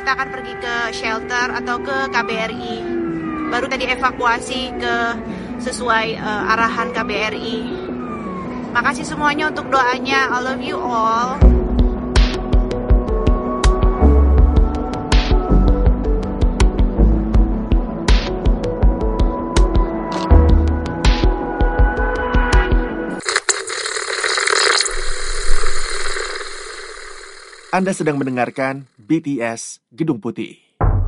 kita akan pergi ke shelter atau ke KBRI. Baru tadi evakuasi ke sesuai arahan KBRI. Makasih semuanya untuk doanya. I love you all. Anda sedang mendengarkan BTS Gedung Putih.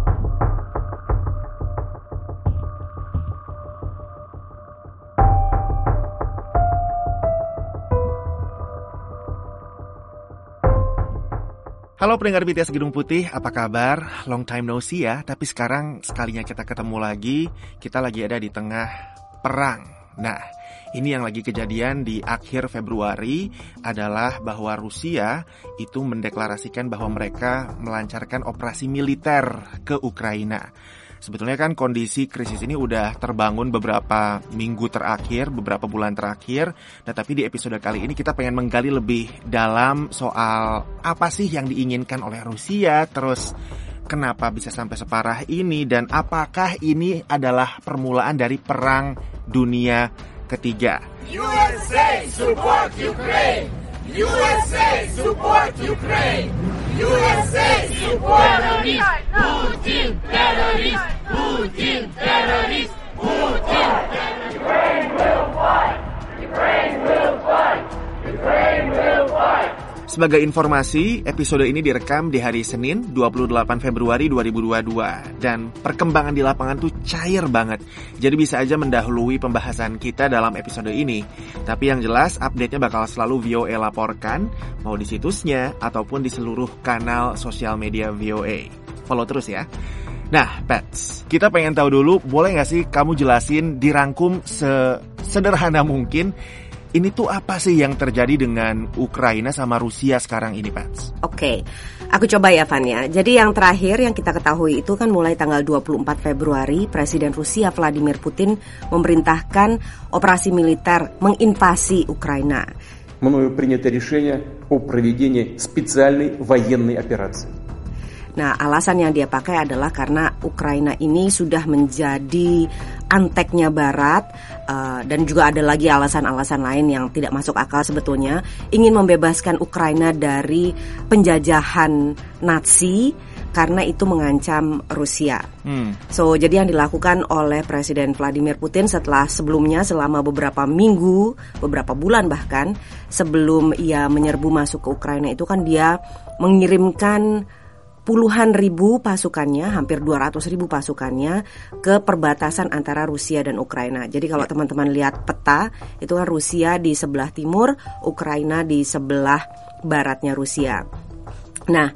Halo pendengar BTS Gedung Putih, apa kabar? Long time no see ya, tapi sekarang sekalinya kita ketemu lagi, kita lagi ada di tengah perang. Nah, ini yang lagi kejadian di akhir Februari adalah bahwa Rusia itu mendeklarasikan bahwa mereka melancarkan operasi militer ke Ukraina. Sebetulnya kan kondisi krisis ini udah terbangun beberapa minggu terakhir, beberapa bulan terakhir. Nah, tapi di episode kali ini kita pengen menggali lebih dalam soal apa sih yang diinginkan oleh Rusia, terus kenapa bisa sampai separah ini, dan apakah ini adalah permulaan dari perang dunia ketiga. USA support Ukraine. USA support Ukraine. USA support terrorist. Putin terrorist. Putin terrorist. Putin terrorist. Ukraine will fight. Ukraine will fight. Ukraine will fight. Sebagai informasi, episode ini direkam di hari Senin 28 Februari 2022 dan perkembangan di lapangan tuh cair banget. Jadi bisa aja mendahului pembahasan kita dalam episode ini. Tapi yang jelas update-nya bakal selalu VOA laporkan, mau di situsnya ataupun di seluruh kanal sosial media VOA. Follow terus ya. Nah, Pets, kita pengen tahu dulu, boleh gak sih kamu jelasin dirangkum sederhana mungkin, ini tuh apa sih yang terjadi dengan Ukraina sama Rusia sekarang ini, Pets? Oke, aku coba ya, Van ya. Jadi yang terakhir yang kita ketahui itu kan mulai tanggal 24 Februari, Presiden Rusia Vladimir Putin memerintahkan operasi militer menginvasi Ukraina. Мною принято решение о проведении специальной военной операции. Nah, alasan yang dia pakai adalah karena Ukraina ini sudah menjadi anteknya Barat, dan juga ada lagi alasan-alasan lain yang tidak masuk akal sebetulnya. Ingin membebaskan Ukraina dari penjajahan Nazi karena itu mengancam Rusia. So, jadi yang dilakukan oleh Presiden Vladimir Putin setelah sebelumnya selama beberapa minggu, beberapa bulan bahkan, sebelum ia menyerbu masuk ke Ukraina itu kan dia mengirimkan puluhan ribu pasukannya, hampir 200 ribu pasukannya ke perbatasan antara Rusia dan Ukraina. Jadi kalau teman-teman lihat peta, itu kan Rusia di sebelah timur, Ukraina di sebelah baratnya Rusia. Nah,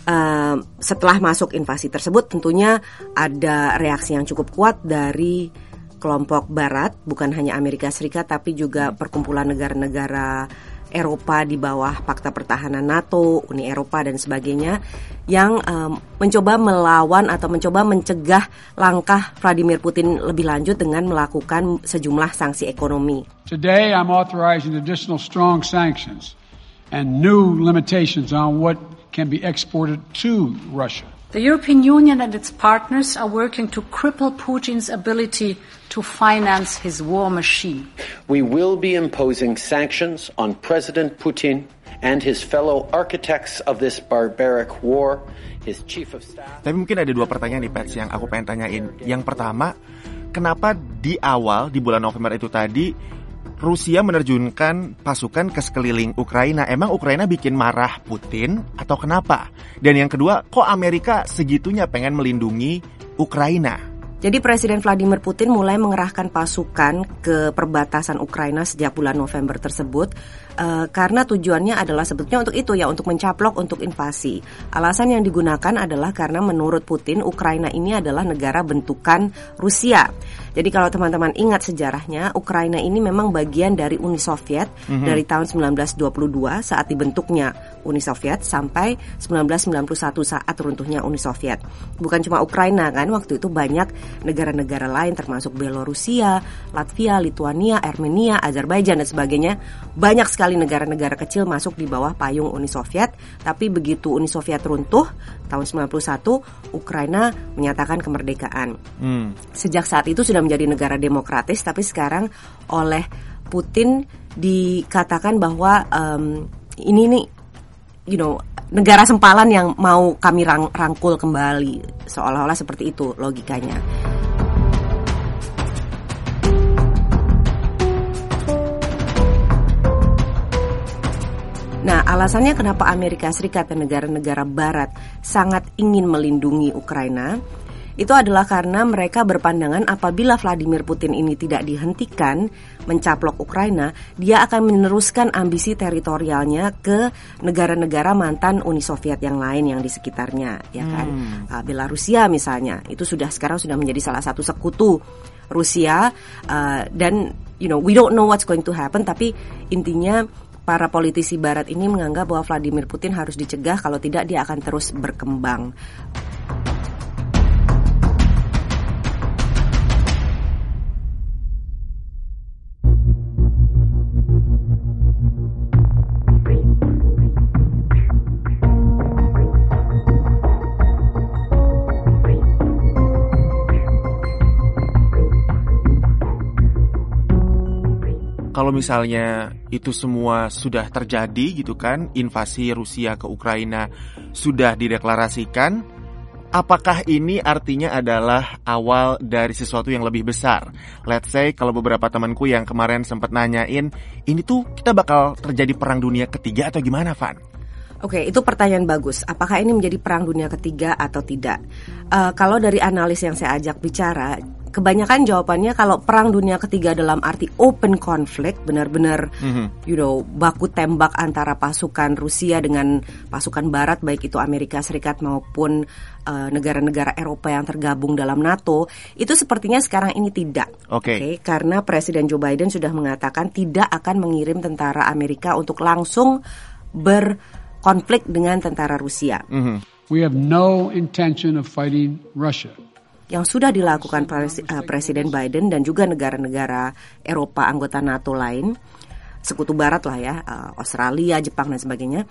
setelah masuk invasi tersebut tentunya ada reaksi yang cukup kuat dari kelompok Barat, bukan hanya Amerika Serikat tapi juga perkumpulan negara-negara Eropa di bawah Pakta Pertahanan NATO, Uni Eropa dan sebagainya yang mencoba melawan atau mencoba mencegah langkah Vladimir Putin lebih lanjut dengan melakukan sejumlah sanksi ekonomi. Today I'm authorizing additional strong sanctions and new limitations on what can be exported to Russia. The European Union and its partners are working to cripple Putin's ability to finance his war machine. We will be imposing sanctions on President Putin and his fellow architects of this barbaric war, his chief of staff. Tapi mungkin ada dua pertanyaan nih, Pets, yang aku pengen tanyain. Yang pertama, kenapa di awal, di bulan November itu tadi, Rusia menerjunkan pasukan ke sekeliling Ukraina? Emang Ukraina bikin marah Putin atau kenapa? Dan yang kedua, kok Amerika segitunya pengen melindungi Ukraina? Jadi Presiden Vladimir Putin mulai mengerahkan pasukan ke perbatasan Ukraina sejak bulan November tersebut karena tujuannya adalah sebetulnya untuk itu ya, untuk mencaplok, untuk invasi. Alasan yang digunakan adalah karena menurut Putin Ukraina ini adalah negara bentukan Rusia. Jadi kalau teman-teman ingat sejarahnya, Ukraina ini memang bagian dari Uni Soviet dari tahun 1922 saat dibentuknya Uni Soviet sampai 1991 saat runtuhnya Uni Soviet. Bukan cuma Ukraina kan, waktu itu banyak negara-negara lain termasuk Belorusia, Latvia, Lituania, Armenia, Azerbaijan dan sebagainya. Banyak sekali negara-negara kecil masuk di bawah payung Uni Soviet. Tapi begitu Uni Soviet runtuh tahun 91, Ukraina menyatakan kemerdekaan. Sejak saat itu sudah menjadi negara demokratis, tapi sekarang oleh Putin dikatakan bahwa ini nih, negara sempalan yang mau kami rangkul kembali, seolah-olah seperti itu logikanya. Nah, alasannya kenapa Amerika Serikat dan negara-negara Barat sangat ingin melindungi Ukraina itu adalah karena mereka berpandangan apabila Vladimir Putin ini tidak dihentikan mencaplok Ukraina, dia akan meneruskan ambisi teritorialnya ke negara-negara mantan Uni Soviet yang lain yang di sekitarnya, ya kan? Belarusia misalnya, itu sekarang sudah menjadi salah satu sekutu Rusia, dan we don't know what's going to happen, tapi intinya para politisi Barat ini menganggap bahwa Vladimir Putin harus dicegah, kalau tidak dia akan terus berkembang. Kalau misalnya itu semua sudah terjadi gitu kan, invasi Rusia ke Ukraina sudah dideklarasikan, apakah ini artinya adalah awal dari sesuatu yang lebih besar? Let's say kalau beberapa temanku yang kemarin sempat nanyain, ini tuh kita bakal terjadi perang dunia ketiga atau gimana, Van? Oke, itu pertanyaan bagus. Apakah ini menjadi perang dunia ketiga atau tidak? Kalau dari analis yang saya ajak bicara, kebanyakan jawabannya kalau perang dunia ketiga dalam arti open conflict, benar-benar baku tembak antara pasukan Rusia dengan pasukan Barat, baik itu Amerika Serikat maupun negara-negara Eropa yang tergabung dalam NATO, itu sepertinya sekarang ini tidak. Oke, karena Presiden Joe Biden sudah mengatakan tidak akan mengirim tentara Amerika untuk langsung berkonflik dengan tentara Rusia. We have no intention of fighting Russia. Yang sudah dilakukan Presiden Biden dan juga negara-negara Eropa anggota NATO lain, sekutu Barat lah ya, Australia, Jepang dan sebagainya,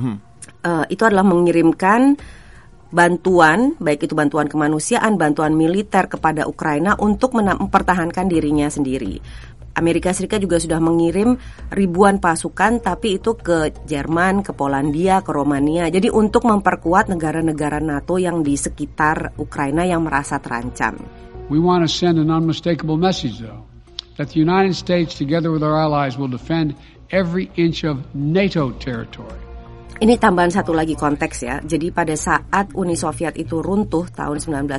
itu adalah mengirimkan bantuan, baik itu bantuan kemanusiaan, bantuan militer kepada Ukraina untuk mempertahankan dirinya sendiri. Amerika Serikat juga sudah mengirim ribuan pasukan, tapi itu ke Jerman, ke Polandia, ke Romania. Jadi untuk memperkuat negara-negara NATO yang di sekitar Ukraina yang merasa terancam. We want to send an unmistakable message, though, that the United States, together with our allies, will defend every inch of NATO territory. Ini tambahan satu lagi konteks ya. Jadi pada saat Uni Soviet itu runtuh tahun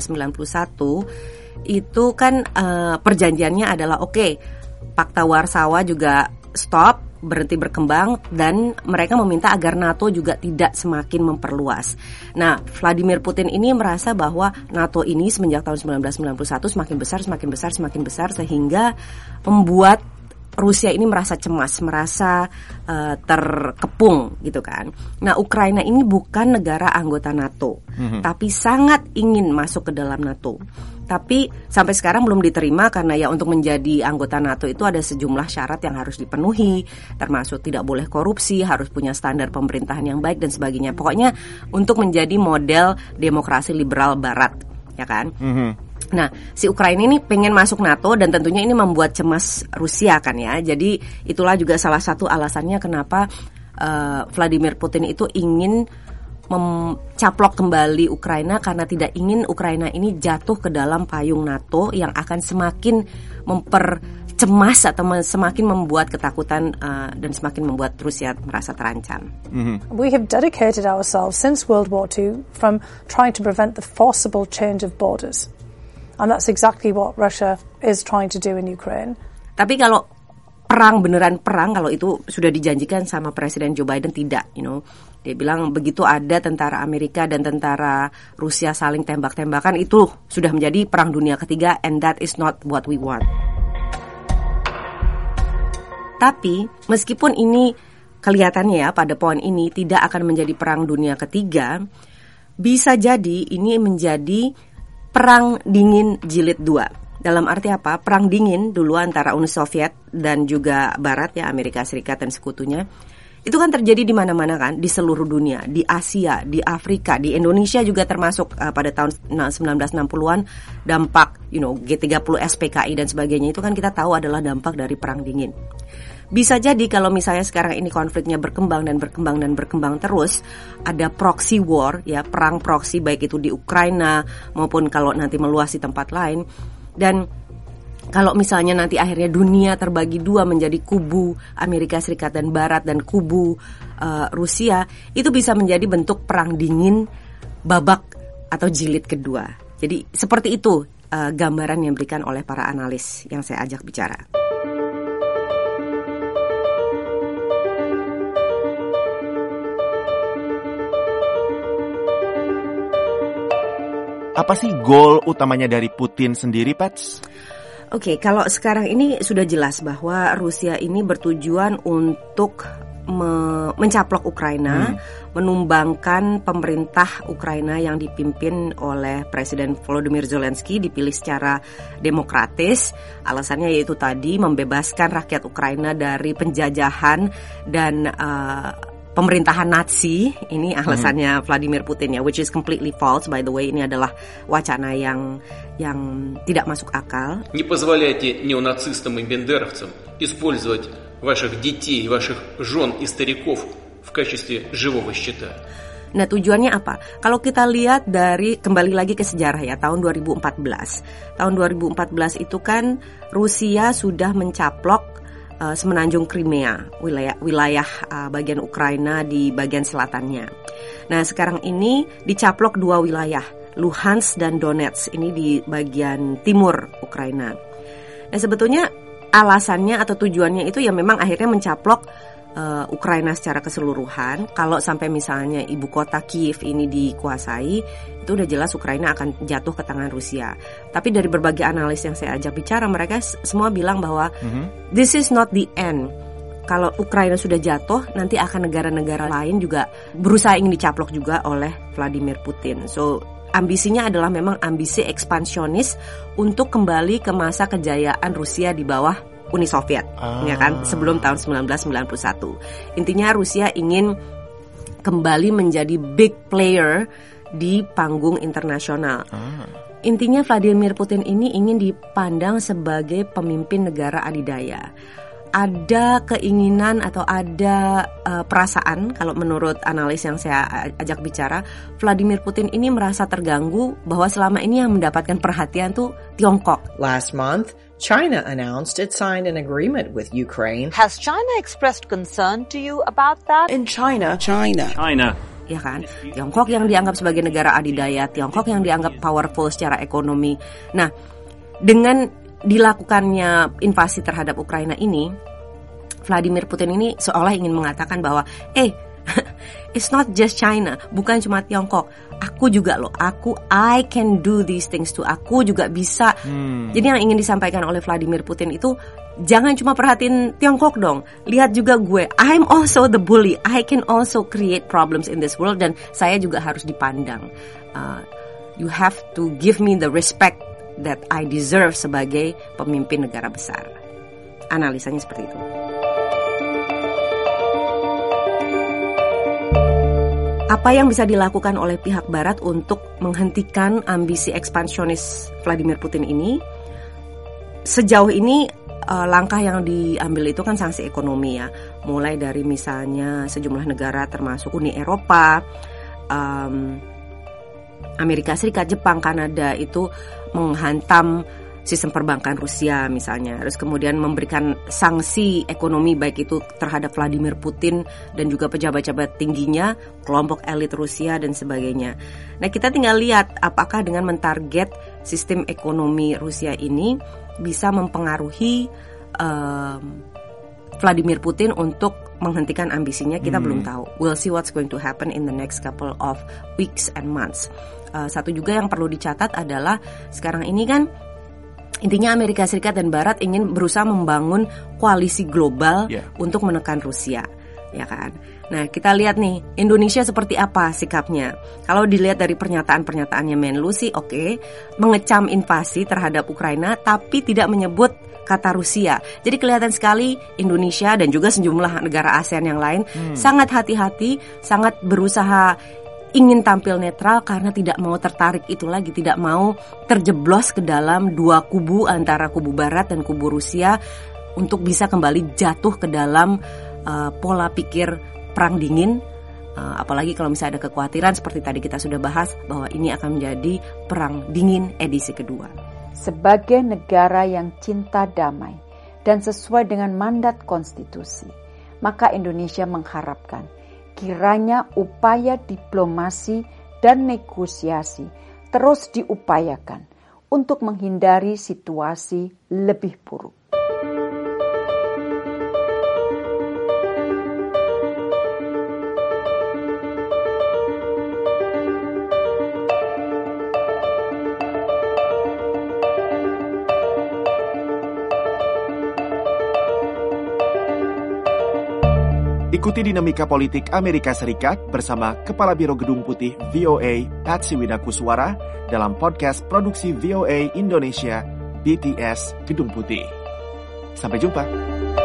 1991, itu kan perjanjiannya adalah Pakta Warsawa juga stop, berhenti berkembang, dan mereka meminta agar NATO juga tidak semakin memperluas. Nah, Vladimir Putin ini merasa bahwa NATO ini semenjak tahun 1991 semakin besar, sehingga membuat Rusia ini merasa cemas, merasa terkepung gitu kan. Nah, Ukraina ini bukan negara anggota NATO, tapi sangat ingin masuk ke dalam NATO. Tapi sampai sekarang belum diterima karena ya untuk menjadi anggota NATO itu ada sejumlah syarat yang harus dipenuhi, termasuk tidak boleh korupsi, harus punya standar pemerintahan yang baik dan sebagainya. Pokoknya untuk menjadi model demokrasi liberal Barat, ya kan? Nah, si Ukraina ini pengen masuk NATO dan tentunya ini membuat cemas Rusia kan ya. Jadi itulah juga salah satu alasannya kenapa Vladimir Putin itu ingin mencaplok kembali Ukraina, karena tidak ingin Ukraina ini jatuh ke dalam payung NATO yang akan semakin mempercemas atau semakin membuat ketakutan dan semakin membuat Rusia merasa terancam. We have dedicated ourselves since World War II from trying to prevent the forcible change of borders. And that's exactly what Russia is trying to do in Ukraine. Tapi kalau beneran perang, kalau itu sudah dijanjikan sama Presiden Joe Biden, tidak, Dia bilang begitu ada tentara Amerika dan tentara Rusia saling tembak-tembakan, itu sudah menjadi perang dunia ketiga, and that is not what we want. Tapi meskipun ini kelihatannya ya pada poin ini tidak akan menjadi perang dunia ketiga, bisa jadi ini menjadi perang dingin jilid 2. Dalam arti apa? Perang dingin dulu antara Uni Soviet dan juga Barat ya, Amerika Serikat dan sekutunya. Itu kan terjadi di mana-mana kan, di seluruh dunia, di Asia, di Afrika, di Indonesia juga termasuk pada tahun 1960-an dampak G30 SPKI dan sebagainya itu kan kita tahu adalah dampak dari perang dingin. Bisa jadi kalau misalnya sekarang ini konfliknya berkembang terus, ada proxy war ya, perang proxy baik itu di Ukraina maupun kalau nanti meluas di tempat lain. Dan kalau misalnya nanti akhirnya dunia terbagi dua menjadi kubu Amerika Serikat dan Barat dan kubu Rusia, itu bisa menjadi bentuk perang dingin babak atau jilid kedua. Jadi seperti itu gambaran yang diberikan oleh para analis yang saya ajak bicara. Apa sih goal utamanya dari Putin sendiri, Pats? Oke, kalau sekarang ini sudah jelas bahwa Rusia ini bertujuan untuk mencaplok Ukraina, menumbangkan pemerintah Ukraina yang dipimpin oleh Presiden Volodymyr Zelensky, dipilih secara demokratis. Alasannya yaitu tadi membebaskan rakyat Ukraina dari penjajahan dan pemerintahan Nazi. Ini alasannya Vladimir Putin ya, which is completely false by the way. Ini adalah wacana yang tidak masuk akal. Не позволяйте неонацистам и бендеровцам использовать ваших детей, ваших жен и стариков в качестве живого щита. Nah, tujuannya apa? Kalau kita lihat dari kembali lagi ke sejarah ya, tahun 2014. Tahun 2014 itu kan Rusia sudah mencaplok semenanjung Crimea, wilayah bagian Ukraina di bagian selatannya. Nah, sekarang ini dicaplok dua wilayah, Luhansk dan Donetsk, ini di bagian timur Ukraina. Nah, sebetulnya alasannya atau tujuannya itu ya memang akhirnya mencaplok Ukraina secara keseluruhan. Kalau sampai misalnya ibu kota Kiev ini dikuasai, itu udah jelas Ukraina akan jatuh ke tangan Rusia. Tapi dari berbagai analis yang saya ajak bicara, mereka semua bilang bahwa this is not the end. Kalau Ukraina sudah jatuh, nanti akan negara-negara lain juga berusaha ingin dicaplok juga oleh Vladimir Putin. So ambisinya adalah memang ambisi ekspansionis untuk kembali ke masa kejayaan Rusia di bawah Uni Soviet, ya kan, sebelum tahun 1991. Intinya Rusia ingin kembali menjadi big player di panggung internasional. Intinya Vladimir Putin ini ingin dipandang sebagai pemimpin negara adidaya. Ada keinginan atau ada perasaan, kalau menurut analis yang saya ajak bicara, Vladimir Putin ini merasa terganggu bahwa selama ini yang mendapatkan perhatian tuh Tiongkok. Last month, China announced it signed an agreement with Ukraine. Has China expressed concern to you about that? In China. Ya kan, Tiongkok yang dianggap sebagai negara adidaya, Tiongkok yang dianggap powerful secara ekonomi. Nah, dengan dilakukannya invasi terhadap Ukraina ini, Vladimir Putin ini seolah ingin mengatakan bahwa it's not just China, bukan cuma Tiongkok. Aku juga loh, I can do these things too. Aku juga bisa. Jadi yang ingin disampaikan oleh Vladimir Putin itu, jangan cuma perhatiin Tiongkok dong. Lihat juga gue, I'm also the bully. I can also create problems in this world, dan saya juga harus dipandang. You have to give me the respect that I deserve sebagai pemimpin negara besar. Analisanya seperti itu. Apa yang bisa dilakukan oleh pihak Barat untuk menghentikan ambisi ekspansionis Vladimir Putin ini? Sejauh ini langkah yang diambil itu kan sanksi ekonomi ya. Mulai dari misalnya sejumlah negara termasuk Uni Eropa, Amerika Serikat, Jepang, Kanada itu menghantam sistem perbankan Rusia misalnya. Terus kemudian memberikan sanksi ekonomi baik itu terhadap Vladimir Putin dan juga pejabat-pejabat tingginya, kelompok elit Rusia dan sebagainya. Nah, kita tinggal lihat apakah dengan mentarget sistem ekonomi Rusia ini bisa mempengaruhi Vladimir Putin untuk menghentikan ambisinya. Kita belum tahu. We'll see what's going to happen in the next couple of weeks and months. Satu juga yang perlu dicatat adalah sekarang ini kan intinya Amerika Serikat dan Barat ingin berusaha membangun koalisi global untuk menekan Rusia. ya kan? Nah, kita lihat nih, Indonesia seperti apa sikapnya. Kalau dilihat dari pernyataan-pernyataannya Menlu sih oke, mengecam invasi terhadap Ukraina tapi tidak menyebut kata Rusia. Jadi kelihatan sekali Indonesia dan juga sejumlah negara ASEAN yang lain sangat hati-hati, sangat berusaha ingin tampil netral karena tidak mau tertarik itu lagi, tidak mau terjeblos ke dalam dua kubu antara kubu Barat dan kubu Rusia untuk bisa kembali jatuh ke dalam pola pikir perang dingin, apalagi kalau misalnya ada kekhawatiran seperti tadi kita sudah bahas bahwa ini akan menjadi perang dingin edisi kedua. Sebagai negara yang cinta damai dan sesuai dengan mandat konstitusi, maka Indonesia mengharapkan kiranya upaya diplomasi dan negosiasi terus diupayakan untuk menghindari situasi lebih buruk. Ikuti dinamika politik Amerika Serikat bersama Kepala Biro Gedung Putih VOA, Patsy Widakuswara, dalam podcast produksi VOA Indonesia, BTS Gedung Putih. Sampai jumpa.